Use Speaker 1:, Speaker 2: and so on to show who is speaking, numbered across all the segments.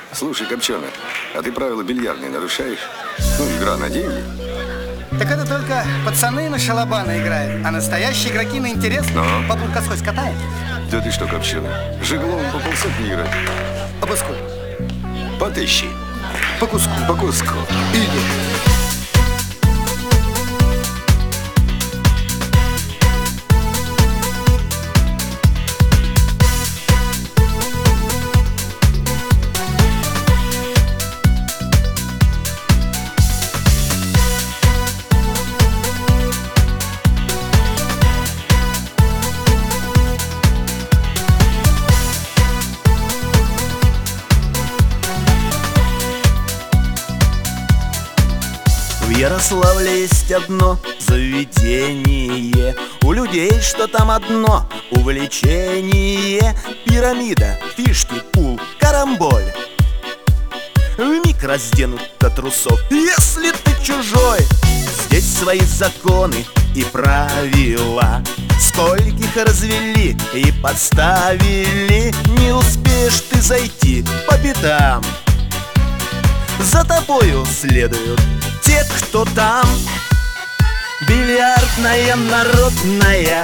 Speaker 1: Слушай, Копченый, а ты правила бильярдные нарушаешь? Ну, игра на деньги.
Speaker 2: Так это только пацаны на шалабаны играют, а настоящие игроки на интерес по плоскость катают.
Speaker 1: Да ты что, Копченый, Жигловым по полсотни играть?
Speaker 2: По куску.
Speaker 1: По 1000.
Speaker 2: По куску.
Speaker 1: По куску.
Speaker 2: Иди.
Speaker 3: В Ярославле есть одно заведение, у людей что там одно увлечение: пирамида, фишки, пул, карамболь. Вмиг разденут до трусов, если ты чужой. Здесь свои законы и правила, скольких развели и подставили. Не успеешь ты зайти по пятам, за тобою следуют те, кто там. Бильярдная народная,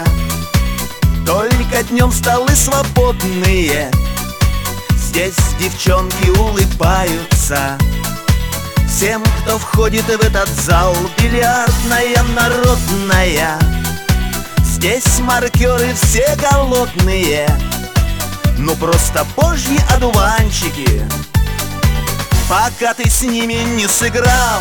Speaker 3: только днем столы свободные. Здесь девчонки улыбаются всем, кто входит в этот зал. Бильярдная народная, здесь маркеры все голодные, ну просто божьи одуванчики, пока ты с ними не сыграл.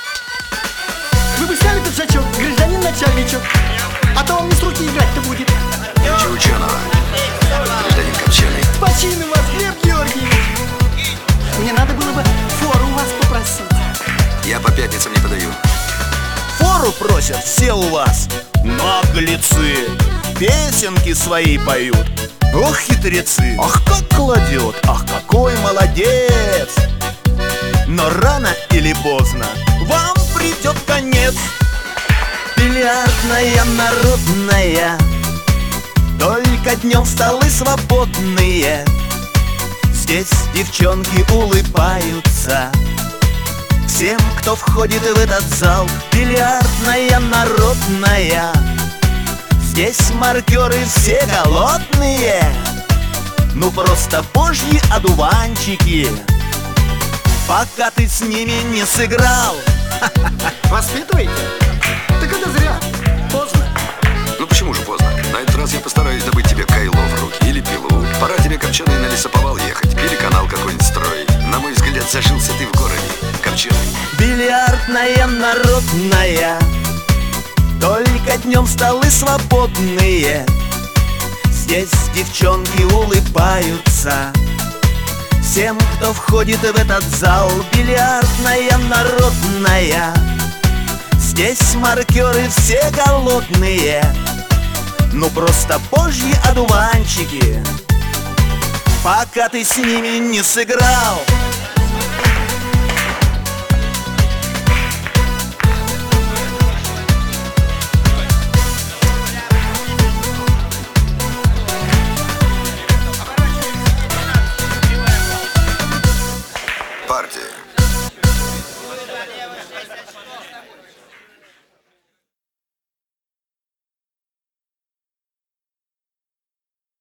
Speaker 2: Вы бы сняли пиджачок, гражданин начальничок, а то он не с руки играть-то будет.
Speaker 1: Ничего ученого, гражданин Копченый.
Speaker 2: С почином вас, Глеб Георгиевич. Мне надо было бы фору у вас попросить.
Speaker 1: Я по пятницам не подаю.
Speaker 3: Фору просят все у вас наглецы, песенки свои поют. Ох, хитрецы, ах, как кладет, ах, какой молодец. Но рано или поздно вам придет конец. Бильярдная народная, только днем столы свободные. Здесь девчонки улыбаются всем, кто входит в этот зал. Бильярдная народная, здесь маркеры все голодные, ну просто божьи одуванчики, пока ты с ними не сыграл.
Speaker 2: Воспитываете? Так это зря. Поздно.
Speaker 1: Ну почему же поздно? На этот раз я постараюсь добыть тебе кайло в руки или пилу. Пора тебе, Копченый, на лесоповал ехать или канал какой-нибудь строить. На мой взгляд, зажился ты в городе, Копченый.
Speaker 3: Бильярдная народная, только днем столы свободные. Здесь девчонки улыбаются всем, кто входит в этот зал. Бильярдная народная, здесь маркеры все голодные, ну просто божьи одуванчики, пока ты с ними не сыграл.